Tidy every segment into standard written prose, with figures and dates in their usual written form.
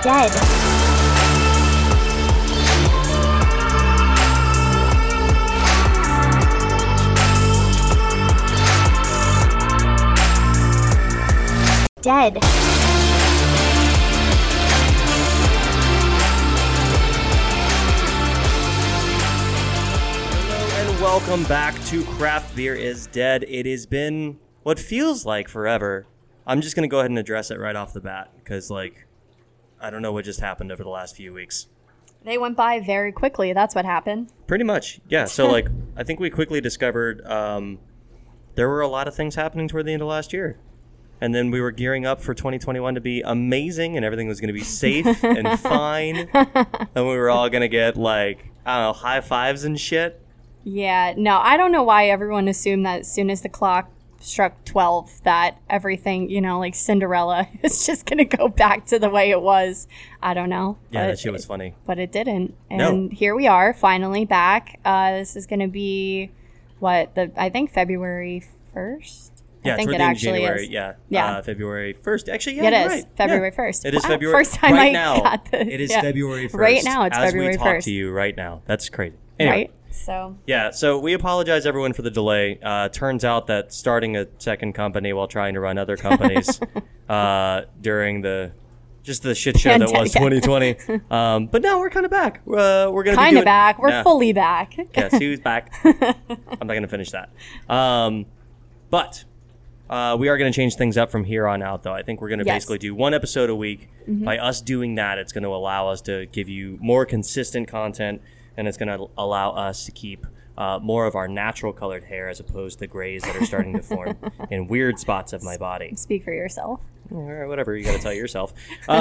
Dead. Dead. Welcome back to Craft Beer is Dead. It has been what feels like forever. I'm just going to go ahead and address it right off the bat because, I don't know what just happened over the last few weeks. They went by very quickly. That's what happened. Pretty much, yeah. So, I think we quickly discovered there were a lot of things happening toward the end of last year. And then we were gearing up for 2021 to be amazing and everything was going to be safe and fine. And we were all going to get, high fives and shit. Yeah, no, I don't know why everyone assumed that as soon as the clock struck 12 that everything, like Cinderella is just going to go back to the way it was. I don't know. Yeah, that shit was funny. But it didn't. And Here we are, finally back. This is going to be, I think February 1st? Yeah, I think it's it actually January, is. Yeah. February 1st. Actually, yeah, it you're is. right. February yeah. 1st. It is wow, February. First time right I now, got the, it is February 1st. Right now, it's February 1st. As we talk to you right now. That's crazy. Anyway. Right? So. Yeah, so we apologize, everyone, for the delay. Turns out that starting a second company while trying to run other companies during the shit show that was 2020. But now we're kind of back. We're going to be kind of back. We're fully back. Yes, who's back? I'm not going to finish that. But we are going to change things up from here on out, though. I think we're going to basically do one episode a week. Mm-hmm. By us doing that, it's going to allow us to give you more consistent content, and it's going to allow us to keep more of our natural colored hair as opposed to grays that are starting to form in weird spots of my body. Speak for yourself. Whatever, you got to tell yourself.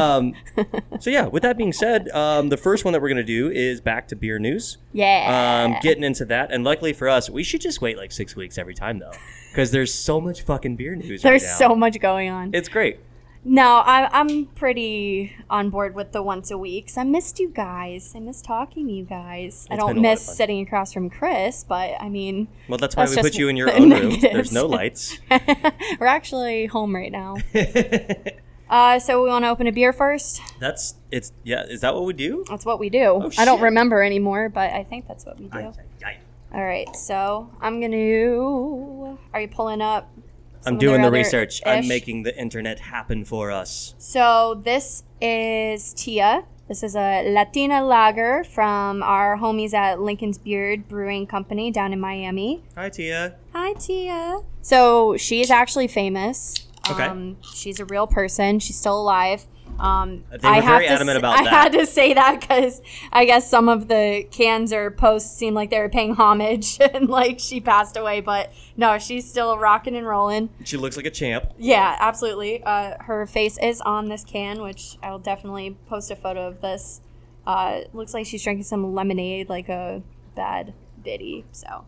So yeah, with that being said, the first one that we're going to do is back to beer news. Yeah. Getting into that. And luckily for us, we should just wait 6 weeks every time, though. Because there's so much fucking beer news right now. There's so much going on. It's great. No, I'm pretty on board with the once a weeks. I missed you guys. I miss talking to you guys. I don't miss sitting across from Chris, but I mean... Well, that's why we put you in your own room. There's no lights. We're actually home right now. So we want to open a beer first? Is that what we do? That's what we do. Oh, I don't remember anymore, but I think that's what we do. Aye. All right, so I'm going to... Are you pulling up... I'm doing the research. I'm making the internet happen for us. So this is Tia. This is a Latina lager from our homies at Lincoln's Beard Brewing Company down in Miami. Hi, Tia. Hi, Tia. So she's actually famous. Okay. She's a real person. She's still alive. They were very adamant about that. I had to say that because I guess some of the cans or posts seemed like they were paying homage and she passed away. But no, she's still rocking and rolling. She looks like a champ. Yeah, absolutely. Her face is on this can, which I'll definitely post a photo of this. Looks like she's drinking some lemonade like a bad biddy. So.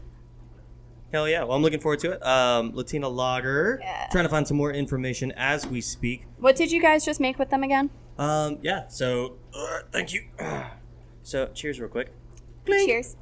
Hell yeah. Well, I'm looking forward to it. Latina Lager. Yeah. Trying to find some more information as we speak. What did you guys just make with them again? Yeah. So, thank you. So, cheers real quick. Clink. Cheers.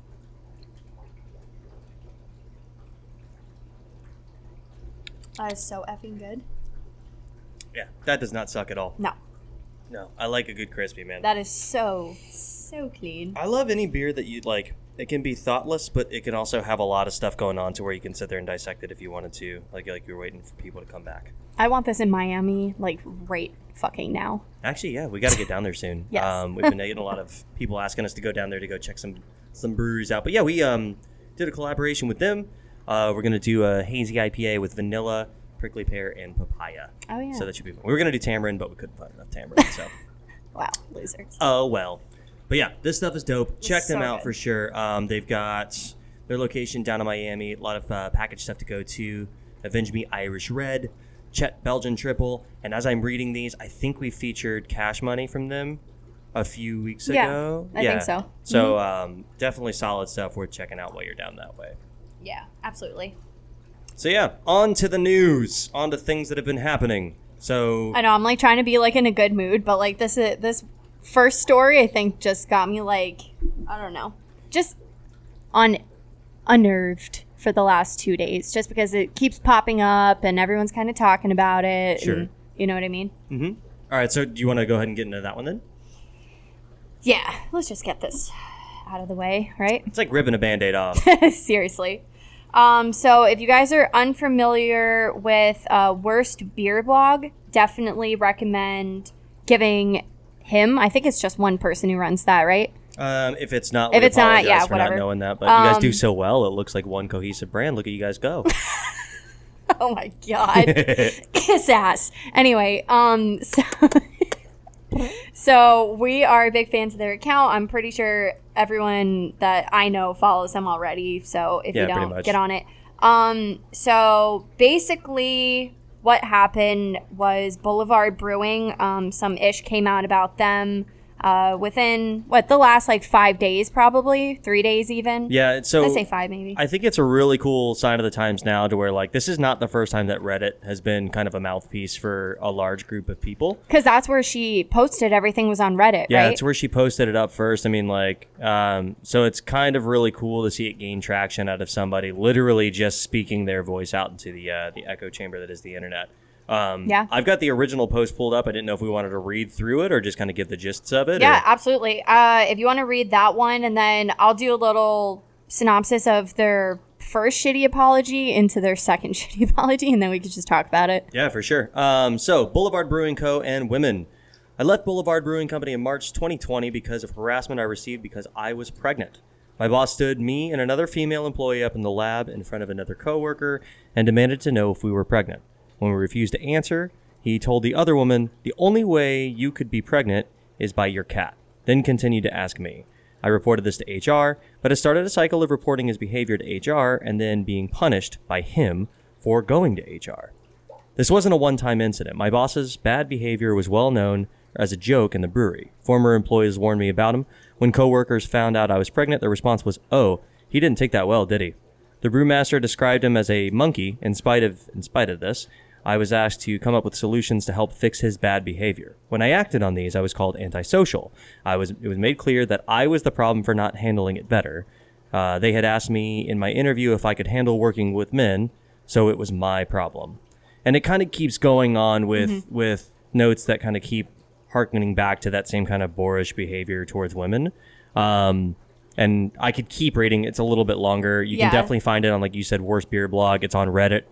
That is so effing good. Yeah. That does not suck at all. No. I like a good crispy, man. That is so clean. I love any beer that you like. It can be thoughtless, but it can also have a lot of stuff going on to where you can sit there and dissect it if you wanted to. Like you're waiting for people to come back. I want this in Miami, right fucking now. Actually, yeah, we got to get down there soon. Yes. We've been getting a lot of people asking us to go down there to go check some breweries out. But yeah, we did a collaboration with them. We're going to do a hazy IPA with vanilla, prickly pear, and papaya. Oh, yeah. So that should be fun. We were going to do tamarind, but we couldn't find enough tamarind, so. Wow, losers. Oh, well. But yeah, this stuff is dope. Check them out good. for sure. They've got their location down in Miami. A lot of package stuff to go to. Avenge Me Irish Red, Chet Belgian Triple. And as I'm reading these, I think we featured Cash Money from them a few weeks ago. I think so. So definitely solid stuff worth checking out while you're down that way. Yeah, absolutely. So yeah, on to the news. On to things that have been happening. So I know, I'm trying to be in a good mood, but this first story, I think, just got me I don't know, just unnerved for the last 2 days, just because it keeps popping up and everyone's kind of talking about it. Sure. And, you know what I mean? Mm-hmm. All right, so do you want to go ahead and get into that one then? Yeah, let's just get this out of the way, right? It's like ripping a Band-Aid off. Seriously. So if you guys are unfamiliar with Worst Beer Blog, definitely recommend giving him, I think it's just one person who runs that, right? If it's not, if it's not, yeah, for whatever. Not knowing that, but you guys do so well. It looks like one cohesive brand. Look at you guys go. Oh my God. Kiss ass. Anyway, so we are big fans of their account. I'm pretty sure everyone that I know follows them already. So if you don't, get on it. So basically what happened was Boulevard Brewing, some ish came out about them within the last 5 days, probably 3 days even. Yeah, so I'd say 5 maybe. I think it's a really cool sign of the times now to where this is not the first time that Reddit has been kind of a mouthpiece for a large group of people. Because that's where she posted everything was on Reddit, yeah, right? that's where she posted it up first. I mean, so it's kind of really cool to see it gain traction out of somebody literally just speaking their voice out into the echo chamber that is the internet. Yeah. I've got the original post pulled up. I didn't know if we wanted to read through it or just kind of give the gists of it. Yeah, absolutely. If you want to read that one, and then I'll do a little synopsis of their first shitty apology into their second shitty apology, and then we could just talk about it. Yeah, for sure. So Boulevard Brewing Co. and women. I left Boulevard Brewing Company in March 2020 because of harassment I received because I was pregnant. My boss stood me and another female employee up in the lab in front of another coworker and demanded to know if we were pregnant. When we refused to answer, he told the other woman, the only way you could be pregnant is by your cat, then continued to ask me. I reported this to HR, but it started a cycle of reporting his behavior to HR and then being punished by him for going to HR. This wasn't a one-time incident. My boss's bad behavior was well known as a joke in the brewery. Former employees warned me about him. When coworkers found out I was pregnant, their response was, "Oh, he didn't take that well, did he?" The brewmaster described him as a monkey. In spite of this, I was asked to come up with solutions to help fix his bad behavior. When I acted on these, I was called antisocial. It was made clear that I was the problem for not handling it better. They had asked me in my interview if I could handle working with men, so it was my problem. And it kind of keeps going on with notes that kind of keep harkening back to that same kind of boorish behavior towards women. And I could keep reading. It's a little bit longer. You can definitely find it on, like you said, Worst Beer Blog. It's on Reddit.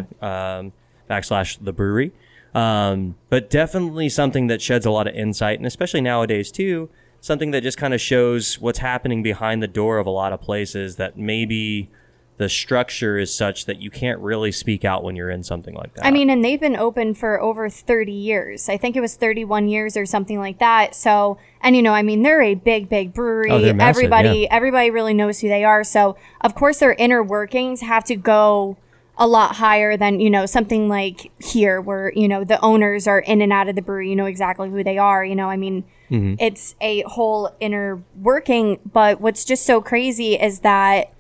/the brewery. But definitely something that sheds a lot of insight, and especially nowadays too, something that just kind of shows what's happening behind the door of a lot of places that maybe the structure is such that you can't really speak out when you're in something like that. I mean, and they've been open for over 30 years. I think it was 31 years or something like that. So, and they're a big, big brewery. Oh, they're massive, everybody really knows who they are. So, of course, their inner workings have to go a lot higher than, something like here where, the owners are in and out of the brewery, exactly who they are, It's a whole inner working. But what's just so crazy is that,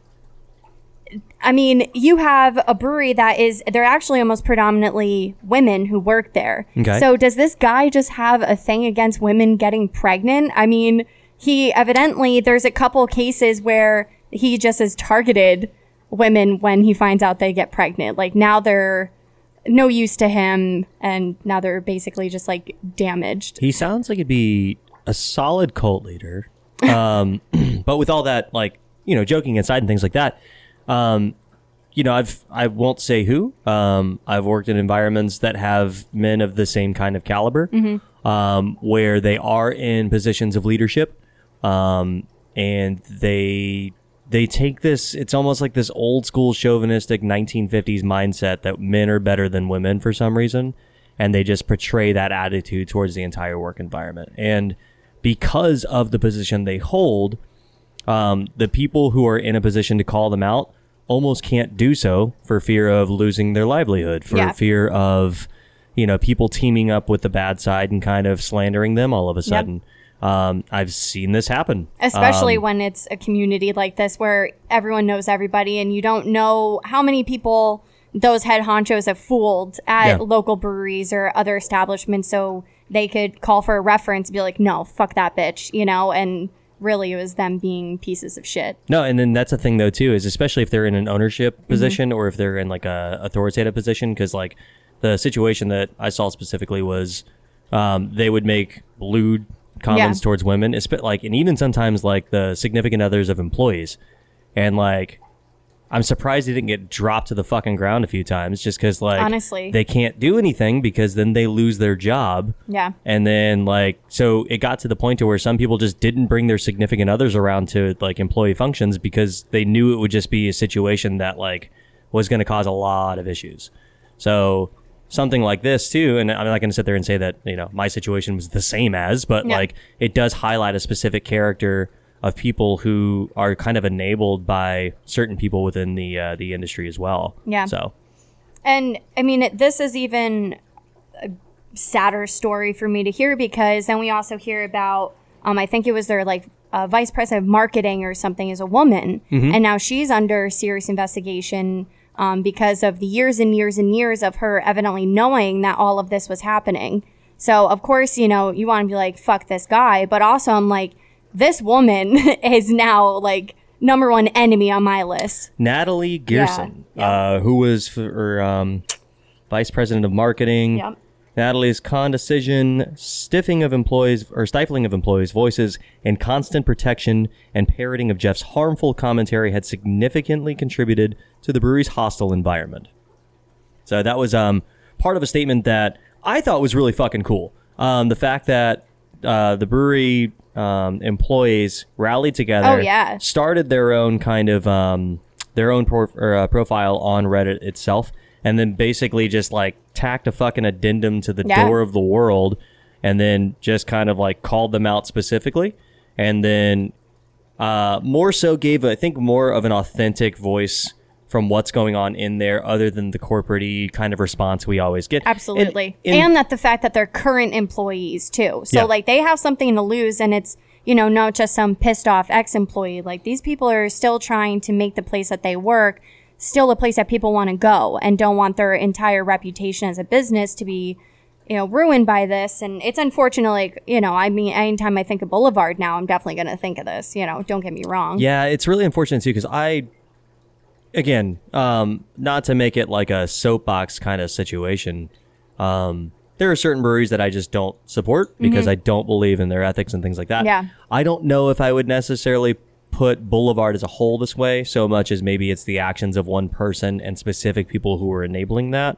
you have a brewery they're actually almost predominantly women who work there. Okay. So does this guy just have a thing against women getting pregnant? He evidently, there's a couple cases where he just has targeted women when he finds out they get pregnant. Now they're no use to him, and now they're basically just damaged. He sounds like he'd be a solid cult leader. But with all that, joking aside and things like that, I won't say who. I've worked in environments that have men of the same kind of caliber, where they are in positions of leadership, and they take this, it's almost like this old school chauvinistic 1950s mindset that men are better than women for some reason. And they just portray that attitude towards the entire work environment. And because of the position they hold, the people who are in a position to call them out almost can't do so for fear of losing their livelihood, for fear of, people teaming up with the bad side and kind of slandering them all of a sudden. Yep. I've seen this happen. Especially when it's a community like this where everyone knows everybody and you don't know how many people those head honchos have fooled at local breweries or other establishments so they could call for a reference and be like, no, fuck that bitch, and really it was them being pieces of shit. No, and then that's the thing though too, is especially if they're in an ownership position or if they're in a authoritative position, because the situation that I saw specifically was they would make lewd comments towards women. It's like, and even sometimes like the significant others of employees. And like, I'm surprised he didn't get dropped to the fucking ground a few times, just because like, honestly, they can't do anything because then they lose their job. Yeah. And then like, so it got to the point to where some people just didn't bring their significant others around to like employee functions because they knew it would just be a situation that like was going to cause a lot of issues. So something like this too, and I'm not going to sit there and say that, you know, my situation was the same as, but like it does highlight a specific character of people who are kind of enabled by certain people within the industry as well. Yeah. So, and I mean, this is even a sadder story for me to hear, because then we also hear about, I think it was their like vice president of marketing or something is a woman, and now she's under serious investigation because of the years and years and years of her evidently knowing that all of this was happening. So of course, you know, you want to be like, fuck this guy, but also I'm like, this woman is now like number one enemy on my list. Natalie Gerson, who was vice president of marketing. Yep. Natalie's condescension, stifling of employees' voices, and constant protection and parroting of Jeff's harmful commentary had significantly contributed to the brewery's hostile environment. So that was part of a statement that I thought was really fucking cool. The fact that the brewery employees rallied together, started their own kind of profile on Reddit itself, and then basically just like tacked a fucking addendum to the door of the world, and then just kind of like called them out specifically, and then more so gave, I think, more of an authentic voice from what's going on in there, other than the corporate-y kind of response we always get. Absolutely. And that the fact that they're current employees too. So like they have something to lose, and it's, you know, not just some pissed off ex-employee. Like these people are still trying to make the place that they work still a place that people want to go, and don't want their entire reputation as a business to be, you know, ruined by this. And it's unfortunate, like, you know, I mean, anytime I think of Boulevard now, I'm definitely going to think of this, you know, don't get me wrong. Yeah, it's really unfortunate too, because again, not to make it like a soapbox kind of situation, there are certain breweries that I just don't support because I don't believe in their ethics and things like that. Yeah. I don't know if I would necessarily put Boulevard as a whole this way, so much as maybe it's the actions of one person and specific people who are enabling that.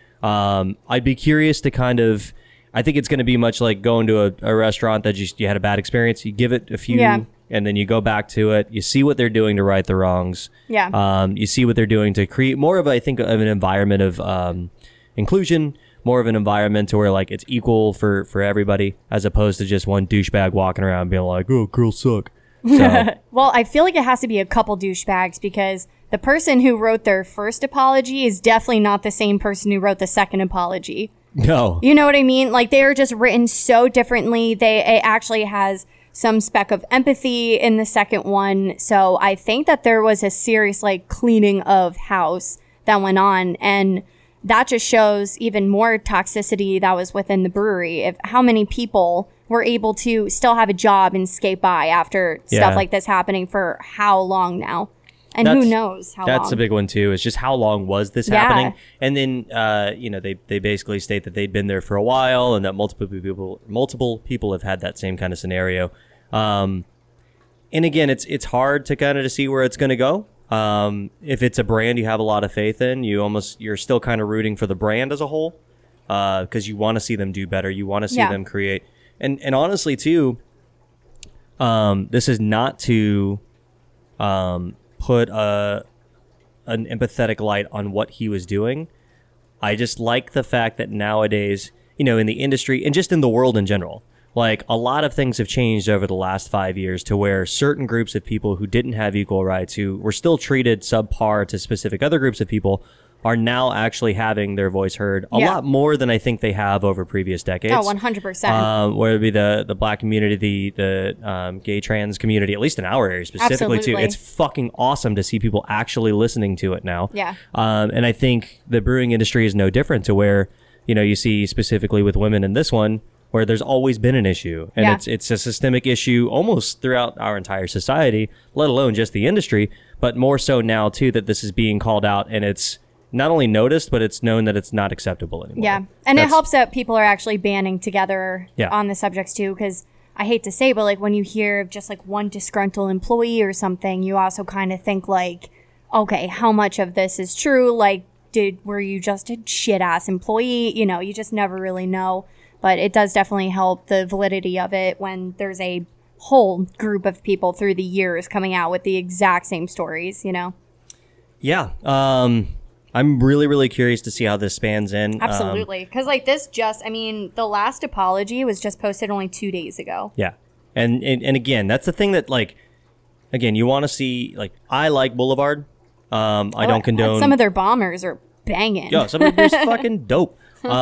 I'd be curious to kind of, I think it's going to be much like going to a restaurant that you had a bad experience. You give it a few, and then you go back to it. You see what they're doing to right the wrongs. Yeah. You see what they're doing to create more of, I think, of an environment of inclusion, more of an environment to where like it's equal for everybody, as opposed to just one douchebag walking around being like, "Oh, girls suck." So. Well, I feel like it has to be a couple douchebags, because the person who wrote their first apology is definitely not the same person who wrote the second apology. No. You know what I mean? Like, they are just written so differently. It actually has some speck of empathy in the second one. So I think that there was a serious, like, cleaning of house that went on. And that just shows even more toxicity that was within the brewery. If how many people were able to still have a job and skate by after stuff like this happening for how long now? And who knows how long. That's a big one too. It's just how long was this happening? And then, you know, they basically state that they'd been there for a while, and that multiple people have had that same kind of scenario. And again, it's hard to kind of to see where it's going to go. If it's a brand you have a lot of faith in, you're still kind of rooting for the brand as a whole, because you want to see them do better. You want to see them create. And honestly too, this is not to put an empathetic light on what he was doing. I just like the fact that nowadays, you know, in the industry and just in the world in general, like a lot of things have changed over the last 5 years to where certain groups of people who didn't have equal rights, who were still treated subpar to specific other groups of people, are now actually having their voice heard a lot more than I think they have over previous decades. Oh, 100%. Whether it be the black community, the gay trans community, at least in our area specifically too. It's fucking awesome to see people actually listening to it now. Yeah. And I think the brewing industry is no different, to where, you know, you see specifically with women in this one, where there's always been an issue, and it's a systemic issue almost throughout our entire society, let alone just the industry, but more so now too that this is being called out, and it's not only noticed, but it's known that it's not acceptable anymore. Yeah. And it helps that people are actually banding together on the subjects too, because I hate to say, but like when you hear of just like one disgruntled employee or something, you also kind of think like, okay, how much of this is true? Like, were you just a shit ass employee? You know, you just never really know. But it does definitely help the validity of it when there's a whole group of people through the years coming out with the exact same stories, you know? Yeah. I'm really, really curious to see how this spans in. Absolutely. Because, like, the last apology was just posted only 2 days ago. Yeah. And again, that's the thing that, like, again, you want to see, like, I like Boulevard. I don't condone. Some of their bombers are banging. Yeah, some of their fucking dope.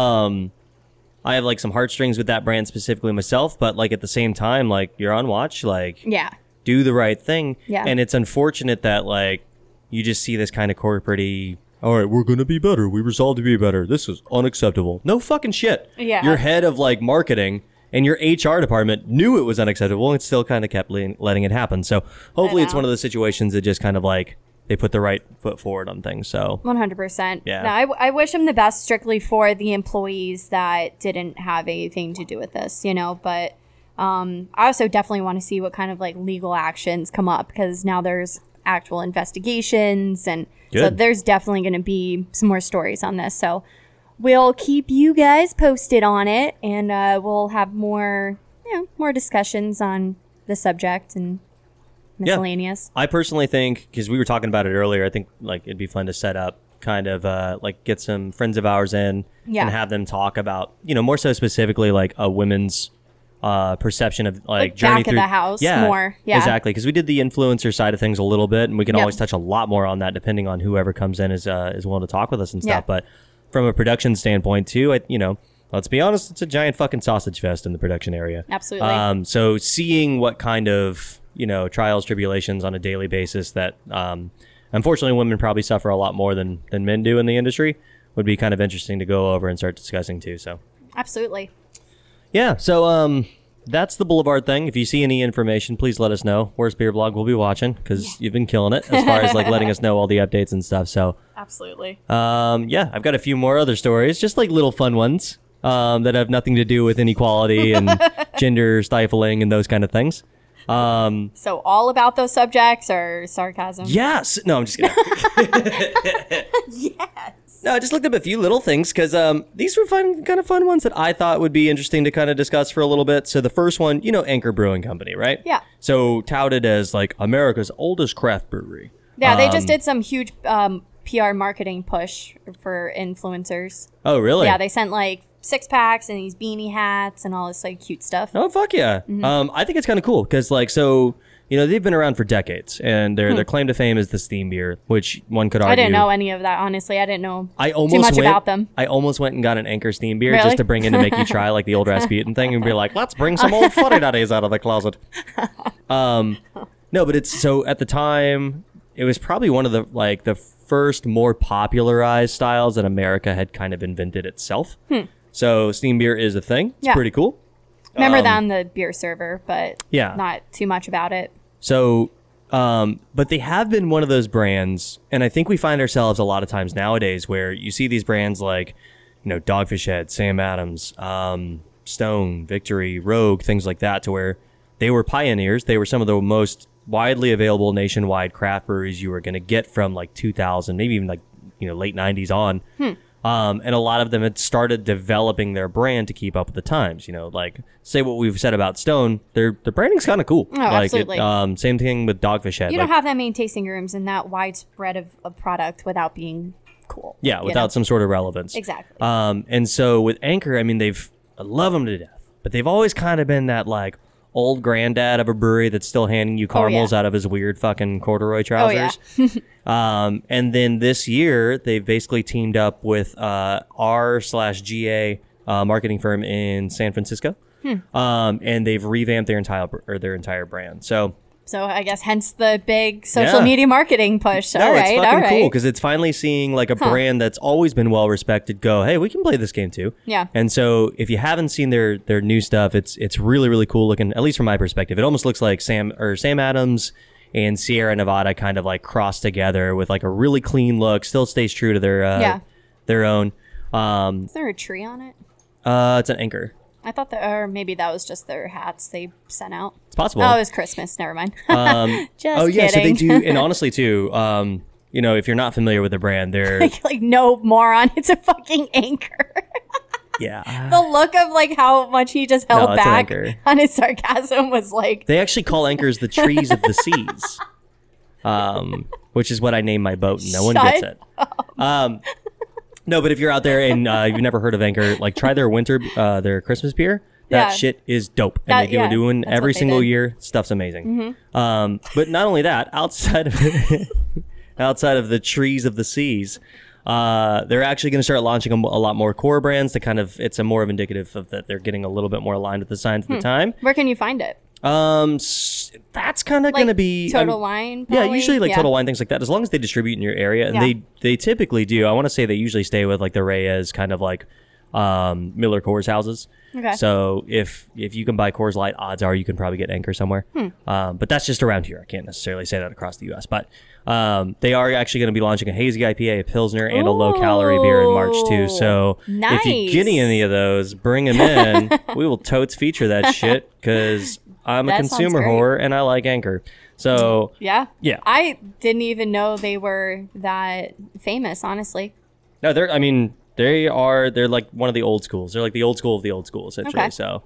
I have, like, some heartstrings with that brand specifically myself, but, like, at the same time, like, you're on watch, like, do the right thing. Yeah. And it's unfortunate that, like, you just see this kind of corporate-y, all right, we're going to be better. We resolve to be better. This is unacceptable. No fucking shit. Yeah. Your head of, like, marketing and your HR department knew it was unacceptable and still kind of kept letting it happen. So hopefully it's one of those situations that just kind of, like, they put the right foot forward on things. So 100%. Yeah. No, I wish them the best strictly for the employees that didn't have anything to do with this, you know, but I also definitely want to see what kind of like legal actions come up, because now there's actual investigations, and so there's definitely going to be some more stories on this. So we'll keep you guys posted on it, and we'll have more discussions on the subject and miscellaneous. I personally think, because we were talking about it earlier, I think like it'd be fun to set up kind of like get some friends of ours in and have them talk about, you know, more so specifically like a women's perception of like journey back through of the house more. Yeah, exactly, because we did the influencer side of things a little bit, and we can always touch a lot more on that depending on whoever comes in is willing to talk with us and stuff. But from a production standpoint too, let's be honest, it's a giant fucking sausage fest in the production area. Absolutely. So seeing what kind of, you know, trials, tribulations on a daily basis that unfortunately women probably suffer a lot more than men do in the industry would be kind of interesting to go over and start discussing too. So absolutely. Yeah, so that's the Boulevard thing. If you see any information, please let us know. Worst Beer Blog will be watching, because you've been killing it as far as like letting us know all the updates and stuff. So absolutely. I've got a few more other stories, just like little fun ones that have nothing to do with inequality and gender stifling and those kind of things. So all about those subjects or sarcasm? Yes. No, I'm just kidding. Yes. No, I just looked up a few little things because these were kind of fun ones that I thought would be interesting to kind of discuss for a little bit. So the first one, you know, Anchor Brewing Company, right? Yeah. So touted as like America's oldest craft brewery. Yeah, they just did some huge PR marketing push for influencers. Oh, really? Yeah, they sent like 6-packs and these beanie hats and all this like cute stuff. Oh, fuck yeah. Mm-hmm. I think it's kind of cool because like, so, you know, they've been around for decades, and their claim to fame is the steam beer, which one could argue. I didn't know any of that, honestly. I didn't know too much about them. I almost went and got an Anchor steam beer just to bring in to make you try like the old Rasputin thing and be like, let's bring some old fuddy duddies out of the closet. No, but it's so at the time, it was probably one of the first more popularized styles that America had kind of invented itself. So steam beer is a thing. It's pretty cool. Remember that on the beer server, but yeah, not too much about it. So, but they have been one of those brands, and I think we find ourselves a lot of times nowadays where you see these brands like, you know, Dogfish Head, Sam Adams, Stone, Victory, Rogue, things like that, to where they were pioneers. They were some of the most widely available nationwide craft breweries you were going to get from like 2000, maybe even like, you know, late 90s on. And a lot of them had started developing their brand to keep up with the times. You know, like say what we've said about Stone, their branding's kind of cool. Oh, like absolutely. Same thing with Dogfish Head. You don't have that many tasting rooms and that widespread of product without being cool. Yeah, without some sort of relevance. Exactly. And so with Anchor, I mean, I love them to death, but they've always kind of been that like old granddad of a brewery that's still handing you caramels out of his weird fucking corduroy trousers. And then this year, they've basically teamed up with R/GA marketing firm in San Francisco. And they've revamped their entire brand. So I guess hence the big social media marketing push. No, it's fucking cool because it's finally seeing like a brand that's always been well respected go, hey, we can play this game too. Yeah. And so if you haven't seen their new stuff, it's really, really cool looking, at least from my perspective. It almost looks like Sam Adams and Sierra Nevada kind of like crossed together with like a really clean look. Still stays true to their own. Is there a tree on it? It's an anchor. I thought that, or maybe that was just their hats they sent out. It's possible. Oh, it was Christmas. Never mind. Just kidding. So they do, and honestly too, if you're not familiar with the brand, they're like no moron. It's a fucking anchor. Yeah. The look of like how much he just held back on his sarcasm was like. They actually call anchors the trees of the seas, which is what I named my boat. No one gets it. No, but if you're out there and you've never heard of Anchor, like try their their Christmas beer. That shit is dope. And they do one every single year. Stuff's amazing. Mm-hmm. But not only that, outside of the trees of the seas, they're actually going to start launching a lot more core brands to kind of, it's a more of indicative of that they're getting a little bit more aligned with the signs of the time. Where can you find it? That's kind of going to be Total Wine. Probably? Yeah, usually like Total Wine, things like that. As long as they distribute in your area, and they typically do. I want to say they usually stay with like the Reyes, kind of like Miller Coors houses. Okay. So if you can buy Coors Light, odds are you can probably get Anchor somewhere. But that's just around here. I can't necessarily say that across the U.S. But they are actually going to be launching a hazy IPA, a Pilsner, and a low-calorie beer in March too. So if you get any of those, bring them in. We will totes feature that shit because I'm a consumer whore and I like Anchor. So yeah. I didn't even know they were that famous, honestly. No, they're like one of the old schools. They're like the old school of the old school, essentially. Okay. So,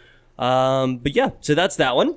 but yeah, so that's that one.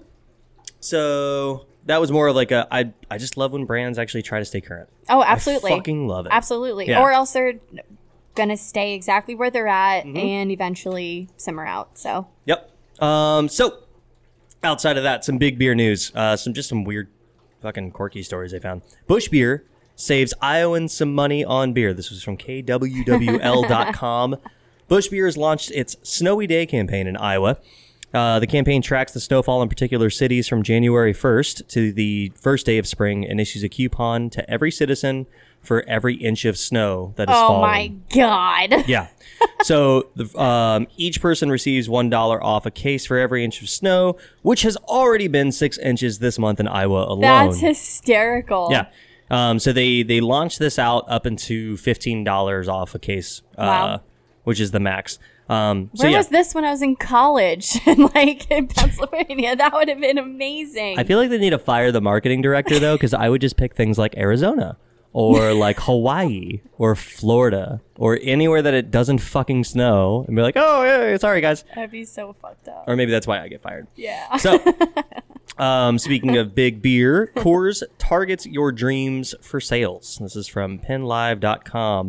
So that was more of like I just love when brands actually try to stay current. Oh, absolutely. I fucking love it. Absolutely. Yeah. Or else they're gonna stay exactly where they're at and eventually simmer out. So. Yep. So outside of that, some big beer news. Some weird fucking quirky stories I found. Busch Beer saves Iowans some money on beer. This was from KWWL.com. Busch Beer has launched its Snowy Day campaign in Iowa. The campaign tracks the snowfall in particular cities from January 1st to the first day of spring and issues a coupon to every citizen for every inch of snow that is fallen. Oh my God. Yeah. So each person receives $1 off a case for every inch of snow, which has already been 6 inches this month in Iowa alone. That's hysterical. Yeah. So they launched this out up into $15 off a case, which is the max. Where was this when I was in college? Like in Pennsylvania, that would have been amazing. I feel like they need to fire the marketing director though, because I would just pick things like Arizona or like Hawaii or Florida or anywhere that it doesn't fucking snow and be like, oh, yeah, sorry guys. That'd be so fucked up. Or maybe that's why I get fired. Yeah. So, speaking of big beer, Coors targets your dreams for sales. This is from PennLive.com.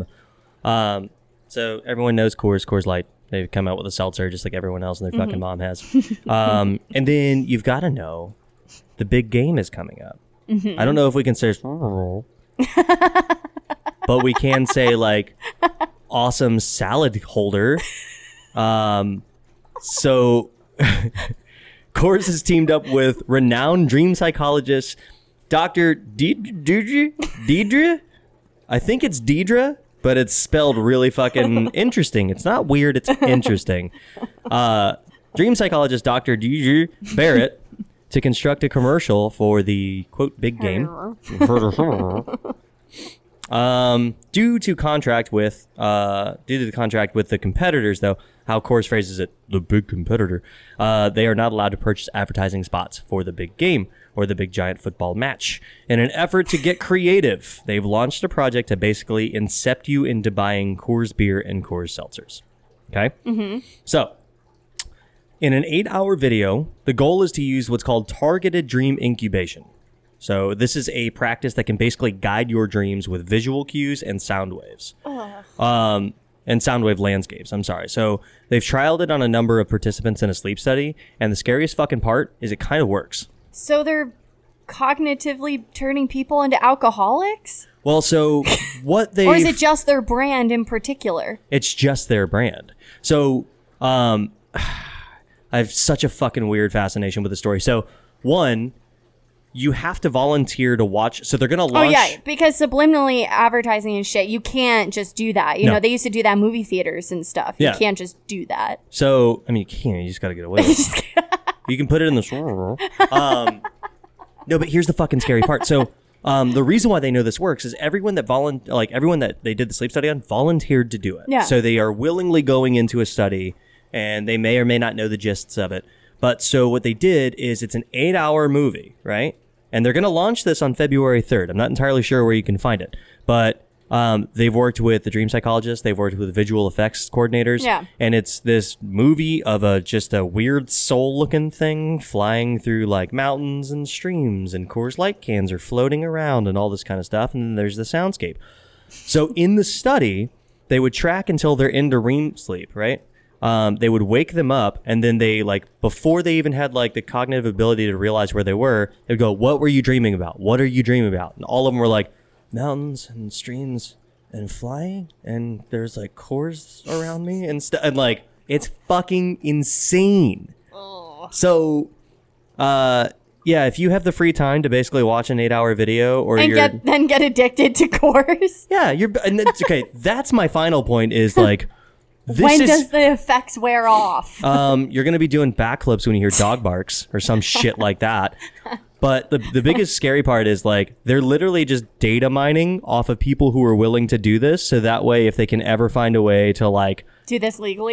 So everyone knows Coors Light. They've come out with a seltzer just like everyone else and their fucking mom has. And then you've got to know the big game is coming up. I don't know if we can say but we can say like awesome salad holder. So Coors has teamed up with renowned dream psychologist Dr. Deidre. I think it's Deidre, but it's spelled really fucking interesting. It's not weird, it's interesting. Dream psychologist Dr. Deidre Barrett to construct a commercial for the quote big game. Due to the contract with the competitors, though, how Coors phrases it, the big competitor, they are not allowed to purchase advertising spots for the big game or the big giant football match. In an effort to get creative, they've launched a project to basically incept you into buying Coors beer and Coors seltzers. Okay? So, in an 8-hour video, the goal is to use what's called targeted dream incubation. So this is a practice that can basically guide your dreams with visual cues and sound waves. And sound wave landscapes, I'm sorry. So they've trialed it on a number of participants in a sleep study, and the scariest fucking part is it kind of works. So they're cognitively turning people into alcoholics? Well, so what they... Or is it just their brand in particular? It's just their brand. So I have such a fucking weird fascination with the story. So one... You have to volunteer to watch. So they're going to launch. Oh, yeah. Because subliminally advertising and shit, you can't just do that. You know, they used to do that in movie theaters and stuff. You can't just do that. So, I mean, you can't. You just got to get away with it. You can put it in the... No, but here's the fucking scary part. So the reason why they know this works is everyone that they did the sleep study on volunteered to do it. Yeah. So they are willingly going into a study, and they may or may not know the gists of it. But so what they did is it's an 8-hour movie, right? And they're going to launch this on February 3rd. I'm not entirely sure where you can find it, but they've worked with the dream psychologists. They've worked with visual effects coordinators. Yeah. And it's this movie of just a weird soul-looking thing flying through like mountains and streams, and Coors Light cans are floating around and all this kind of stuff. And then there's the soundscape. So in the study, they would track until they're into REM sleep, right? They would wake them up, and then they, like, before they even had, like, the cognitive ability to realize where they were, they'd go, what were you dreaming about? What are you dreaming about? And all of them were like, mountains and streams and flying, and there's, like, Coors around me and stuff. And, like, it's fucking insane. Oh. So, yeah, if you have the free time to basically watch an 8-hour video or then get addicted to Coors. Yeah, and it's okay. That's my final point is, like, does the effects wear off? You're going to be doing backflips when you hear dog barks or some shit like that. But the biggest scary part is, like, they're literally just data mining off of people who are willing to do this. So that way, if they can ever find a way to, like, do this legally,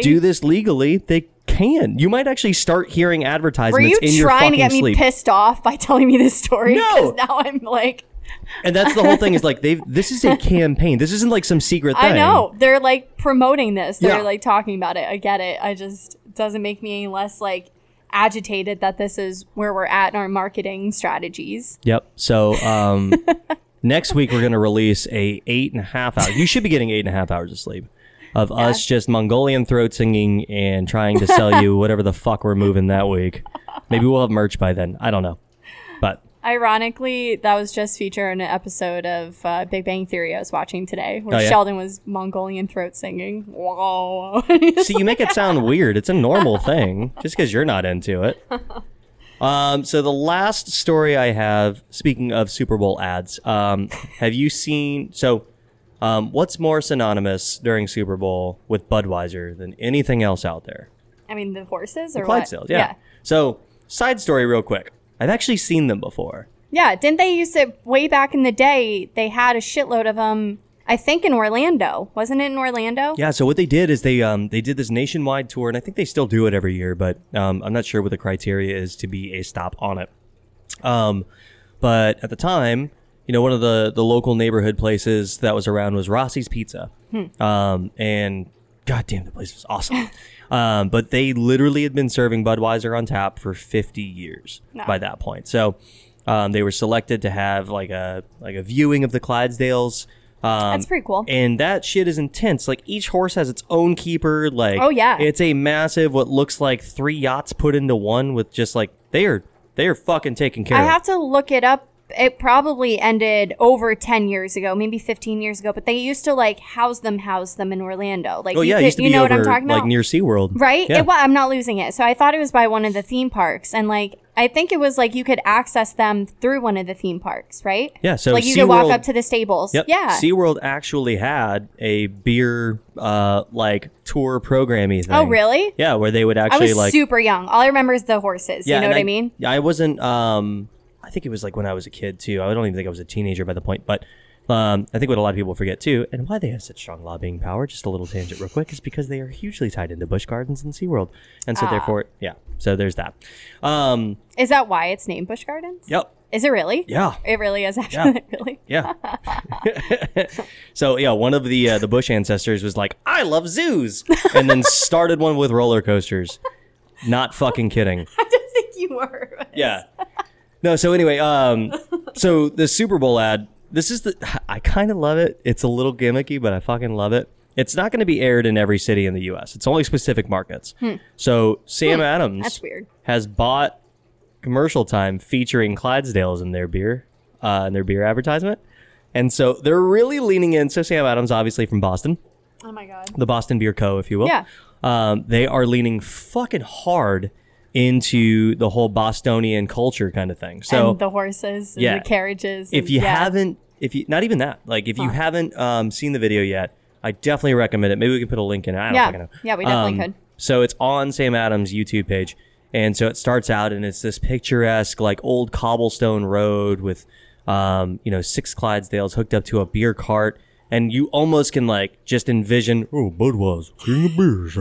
they can. You might actually start hearing advertisements in your fucking sleep. Were you trying to get me pissed off by telling me this story? No. Because now I'm like... And that's the whole thing is, like, this is a campaign. This isn't like some secret thing. I know. They're, like, promoting this. They're, like, talking about it. I get it. It doesn't make me any less, like, agitated that this is where we're at in our marketing strategies. Yep. So next week we're going to release a 8.5 hour. You should be getting 8.5 hours of sleep of us just Mongolian throat singing and trying to sell you whatever the fuck we're moving that week. Maybe we'll have merch by then. I don't know. But ironically, that was just featured in an episode of Big Bang Theory I was watching today, where Sheldon was Mongolian throat singing. Whoa. See, you make it sound weird. It's a normal thing, just because you're not into it. So the last story I have, speaking of Super Bowl ads, have you seen... So, what's more synonymous during Super Bowl with Budweiser than anything else out there? I mean, the horses or the Clydesdales, yeah. So, side story real quick. I've actually seen them before. Yeah, didn't they used to, way back in the day, they had a shitload of them, I think in Orlando. Wasn't it in Orlando? Yeah, so what they did is they did this nationwide tour, and I think they still do it every year, but I'm not sure what the criteria is to be a stop on it. But at the time, you know, one of the local neighborhood places that was around was Rossi's Pizza. And goddamn, the place was awesome. But they literally had been serving Budweiser on tap for 50 years by that point. So they were selected to have like a viewing of the Clydesdales. That's pretty cool. And that shit is intense. Like, each horse has its own keeper. Like, oh yeah, it's a massive, what looks like 3 yachts put into one with just like, they are fucking taken care of. I have to look it up. It probably ended over 10 years ago, maybe 15 years ago, but they used to like house them in Orlando. Like, it used to be over, what I'm talking about? Like near SeaWorld. Right? Yeah. I'm not losing it. So I thought it was by one of the theme parks, and like, I think it was like you could access them through one of the theme parks, right? Yeah, so like you could walk up to the stables. Yep. Yeah. SeaWorld actually had a beer like tour programming thing. Oh, really? Yeah, where they would actually I was super young. All I remember is the horses. Yeah, you know what I mean? Yeah, I wasn't I think it was like when I was a kid too. I don't even think I was a teenager by the point, but I think what a lot of people forget too, and why they have such strong lobbying power, just a little tangent real quick, is because they are hugely tied into Busch Gardens and SeaWorld. And so therefore, yeah, so there's that. Is that why it's named Busch Gardens? Yep. Is it really? Yeah. It really is actually. Yeah. Really? Yeah. So yeah, one of the Bush ancestors was like, I love zoos, and then started one with roller coasters. Not fucking kidding. I didn't think you were. Yeah. No, so anyway, so the Super Bowl ad, I kind of love it. It's a little gimmicky, but I fucking love it. It's not going to be aired in every city in the U.S. It's only specific markets. So Sam Adams That's weird. has bought commercial time featuring Clydesdales in their beer advertisement. And so they're really leaning in. So Sam Adams, obviously from Boston. Oh my God. The Boston Beer Co., if you will. Yeah. They are leaning fucking hard into the whole Bostonian culture kind of thing. So and the horses and the carriages. If you haven't, not even that, like if you haven't seen the video yet, I definitely recommend it. Maybe we can put a link in it. I don't fucking know. Yeah, we definitely could. So it's on Sam Adams' YouTube page. And so it starts out and it's this picturesque, like old cobblestone road with, 6 Clydesdales hooked up to a beer cart. And you almost can like just envision, Budweiser, king of beers,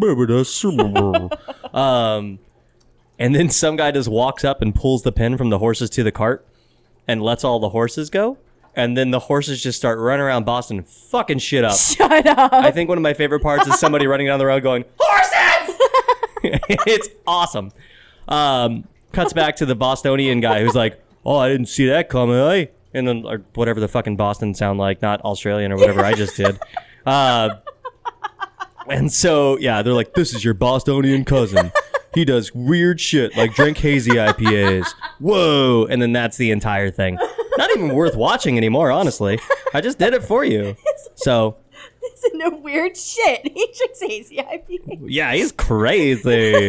and then some guy just walks up and pulls the pin from the horses to the cart and lets all the horses go. And then the horses just start running around Boston and fucking shit up. Shut up. I think one of my favorite parts is somebody running down the road going, horses! It's awesome. Cuts back to the Bostonian guy who's like, oh, I didn't see that coming, eh? And then, or whatever the fucking Boston sound like, not Australian or whatever I just did. And so, yeah, they're like, this is your Bostonian cousin. He does weird shit like drink hazy IPAs. Whoa. And then that's the entire thing. Not even worth watching anymore, honestly. I just did it for you. So. It's no weird shit. He drinks hazy IPAs. Yeah, he's crazy.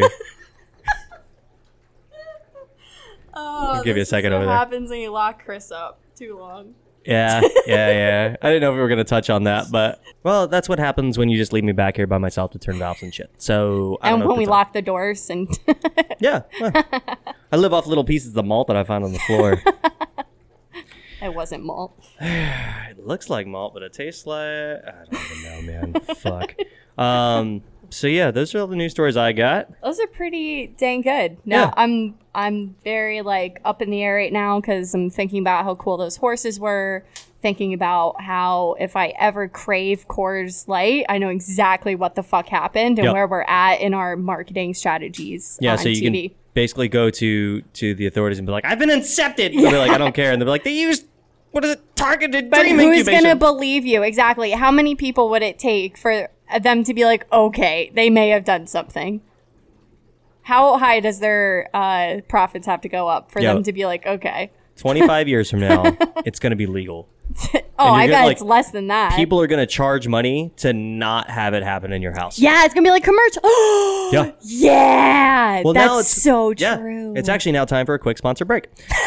I'll give you a second over there. What happens when you lock Chris up too long? Yeah. I didn't know if we were going to touch on that, but well, that's what happens when you just leave me back here by myself to turn valves and shit. So, I don't know when we lock the doors and yeah, well, I live off little pieces of malt that I found on the floor. It wasn't malt. It looks like malt, but it tastes like I don't even know, man. Fuck. So yeah, those are all the news stories I got. Those are pretty dang good. No, yeah. I'm very like up in the air right now because I'm thinking about how cool those horses were. Thinking about how if I ever crave Coors Light, I know exactly what the fuck happened and where we're at in our marketing strategies. Yeah, so you TV. Can basically go to the authorities and be like, I've been incepted. They'll be like, I don't care, and they'll be like, they used. What is it? Targeted dream incubation. But who's going to believe you? Exactly. How many people would it take for them to be like, okay, they may have done something? How high does their profits have to go up for them to be like, okay? 25 years from now, it's going to be legal. I bet it's less than that. People are going to charge money to not have it happen in your house. Yeah, it's going to be like commercial. Yeah. Yeah. Well, that's so true. It's actually now time for a quick sponsor break.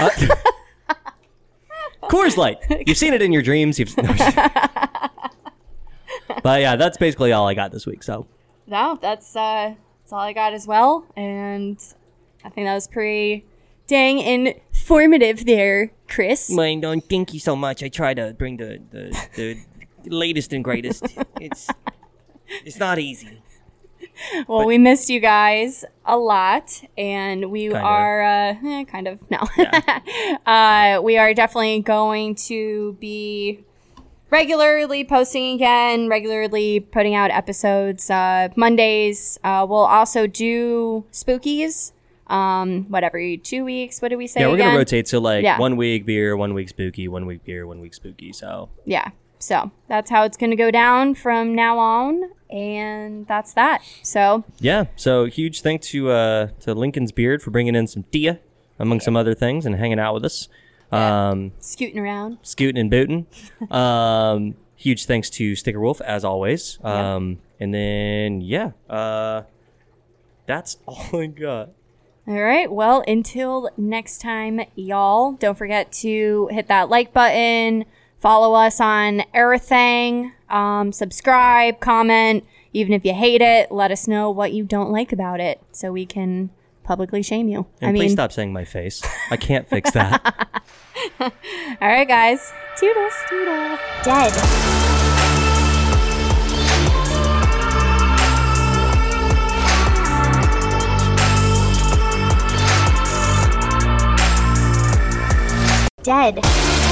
Coors Light. You've seen it in your dreams. But yeah, that's basically all I got this week. So no, that's all I got as well. And I think that was pretty dang informative there, Chris. Well, don't thank you so much. I try to bring the latest and greatest. It's not easy. Well, we missed you guys a lot, and we are kind of no. Yeah. We are definitely going to be regularly posting again, regularly putting out episodes Mondays. We'll also do spookies. Every 2 weeks? What did we say? Yeah, we're gonna rotate. So 1 week beer, 1 week spooky, 1 week beer, 1 week spooky. So yeah. So that's how it's going to go down from now on. And that's that. So yeah. So huge thanks to Lincoln's Beard for bringing in some Dia, among some other things, and hanging out with us. Scooting around. Scooting and booting. Huge thanks to Sticker Wolf, as always. And then, that's all I got. All right. Well, until next time, y'all, don't forget to hit that like button. Follow us on everything. Subscribe, comment. Even if you hate it, let us know what you don't like about it so we can publicly shame you. And please stop saying my face. I can't fix that. All right, guys. Toodles. Toodles. Dead. Dead.